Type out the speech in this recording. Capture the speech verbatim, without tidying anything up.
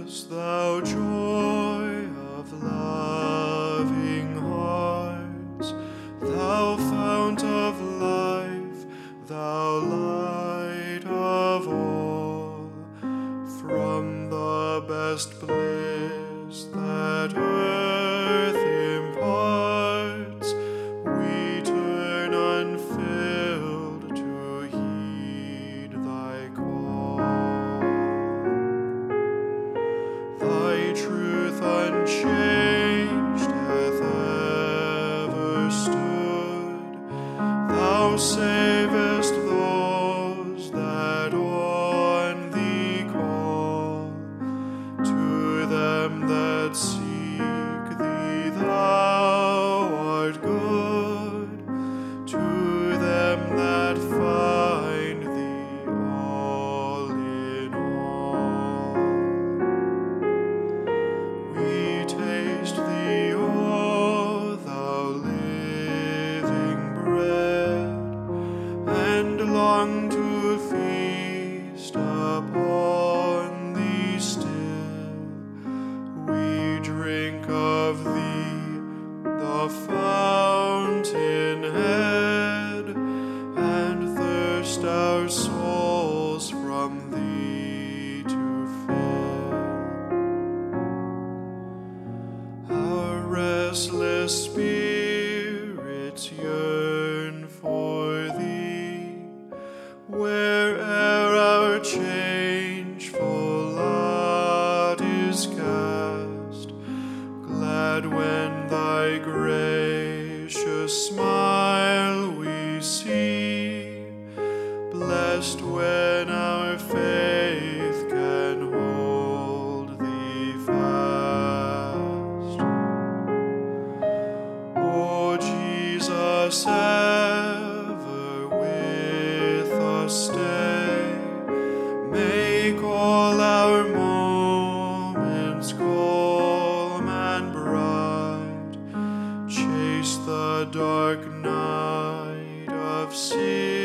Thou joy of loving hearts, thou fount of life, thou light of all, from the best bliss that earth imparts, we turn unfilled to heed thy call. Thy truth unchanged hath ever stood. Thou savest those that on thee call. To them that seek thee thou art good. To them that find thee all in all. We taste thee, O thou living bread, and long to feast upon thee still. We drink of thee, the fountain head, and thirst our souls from thee to fill. Our restless spirits yearn for thee, where'er our changeful lot is cast. Glad when thy gracious smile we see, blessed when our faith can hold thee fast. O Jesus, ever with us stay, make all our moments calm and bright, chase the dark night of sin